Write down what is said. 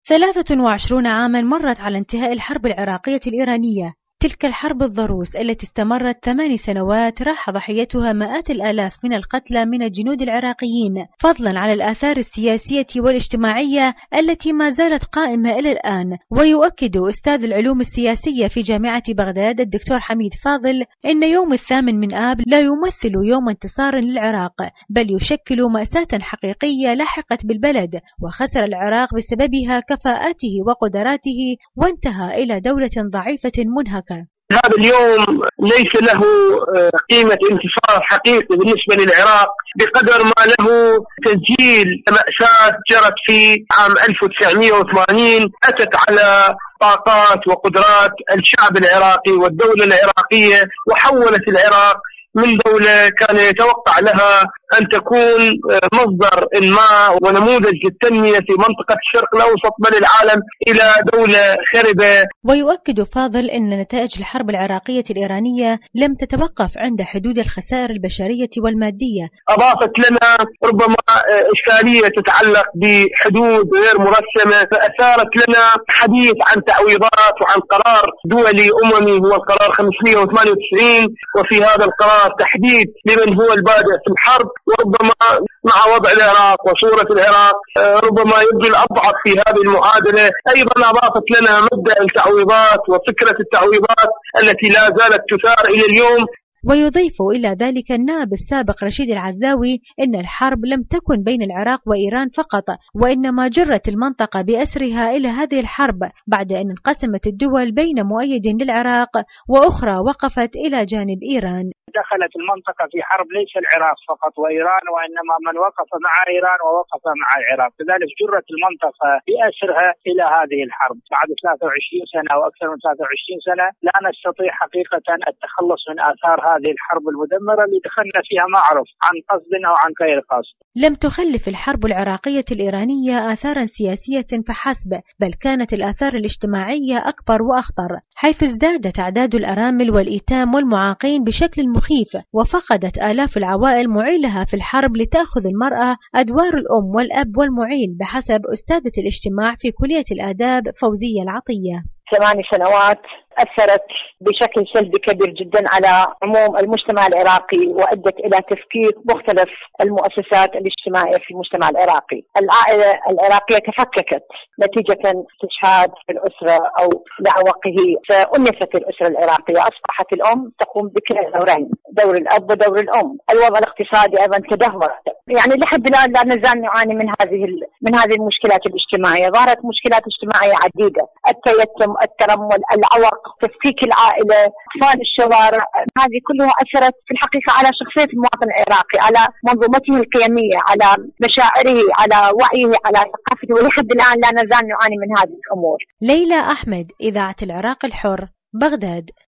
23 عاما مرت على انتهاء الحرب العراقية الإيرانية، تلك الحرب الضروس التي استمرت 8 سنوات راح ضحيتها مئات الآلاف من القتلى من الجنود العراقيين، فضلا على الآثار السياسية والاجتماعية التي ما زالت قائمة إلى الآن. ويؤكد أستاذ العلوم السياسية في جامعة بغداد الدكتور حميد فاضل أن يوم 8 آب لا يمثل يوم انتصار للعراق، بل يشكل مأساة حقيقية لاحقت بالبلد، وخسر العراق بسببها كفاءاته وقدراته، وانتهى إلى دولة ضعيفة منهكة. هذا اليوم ليس له قيمة انتصار حقيقي بالنسبة للعراق بقدر ما له تسجيل مأساة جرت في عام 1980 أتت على طاقات وقدرات الشعب العراقي والدولة العراقية، وحولت العراق من دولة كان يتوقع لها أن تكون مصدر إنماء ونموذج للتنمية في منطقة الشرق الأوسط بل العالم إلى دولة خربة. ويؤكد فاضل أن نتائج الحرب العراقية الإيرانية لم تتوقف عند حدود الخسائر البشرية والمادية، أضافت لنا ربما إشكالية تتعلق بحدود غير مرسمة، فأثارت لنا حديث عن تعويضات وعن قرار دولي أممي هو القرار 598، وفي هذا القرار تحديد لمن هو البادئ في الحرب، وربما مع وضع العراق وصورة العراق ربما يبدو الأضعف في هذه المعادلة. أيضا أضافت لنا مبدأ التعويضات وفكرة التعويضات التي لا زالت تثار إلى اليوم. ويضيف إلى ذلك النائب السابق رشيد العزاوي أن الحرب لم تكن بين العراق وإيران فقط، وإنما جرت المنطقة بأسرها إلى هذه الحرب بعد أن انقسمت الدول بين مؤيد للعراق وأخرى وقفت إلى جانب إيران. دخلت المنطقة في حرب ليس العراق فقط وإيران، وإنما من وقف مع إيران ووقف مع العراق، لذلك جرت المنطقة بأسرها إلى هذه الحرب. بعد 23 سنة أو أكثر من 23 سنة لا نستطيع حقيقة التخلص من آثار هذه الحرب المدمرة اللي دخلنا فيها ما أعرف عن قصد أو عن غير قصد. لم تخلف الحرب العراقية الإيرانية آثارا سياسية فحسب، بل كانت الآثار الاجتماعية أكبر وأخطر، حيث ازدادت أعداد الأرامل والإيتام والمعاقين بشكل مخيف، وفقدت آلاف العوائل معيلها في الحرب لتأخذ المرأة أدوار الأم والأب والمعيل، بحسب أستاذة الاجتماع في كلية الآداب فوزية العطية. 8 سنوات أثرت بشكل سلبي كبير جدا على عموم المجتمع العراقي، وأدت إلى تفكيك مختلف المؤسسات الاجتماعية في المجتمع العراقي. العائلة العراقية تفككت نتيجة استشهاد الأسرة أو لعوقه، فأنست الأسرة العراقية، أصبحت الأم تقوم بكلا دورين، دور الأب ودور الأم. الوضع الاقتصادي أيضا تدهور، يعني لحد الآن لا نزال نعاني من هذه المشكلات الاجتماعية. ظهرت مشكلات اجتماعية عديدة: التيتم، الترمل، العوق، تفكيك العائلة، أطفال الشوارع. هذه كلها أثرت في الحقيقة على شخصية المواطن العراقي، على منظومته القيمية، على مشاعره، على وعيه، على ثقافته، ولحد الآن لا نزال نعاني من هذه الأمور. ليلى أحمد، إذاعة العراق الحر، بغداد.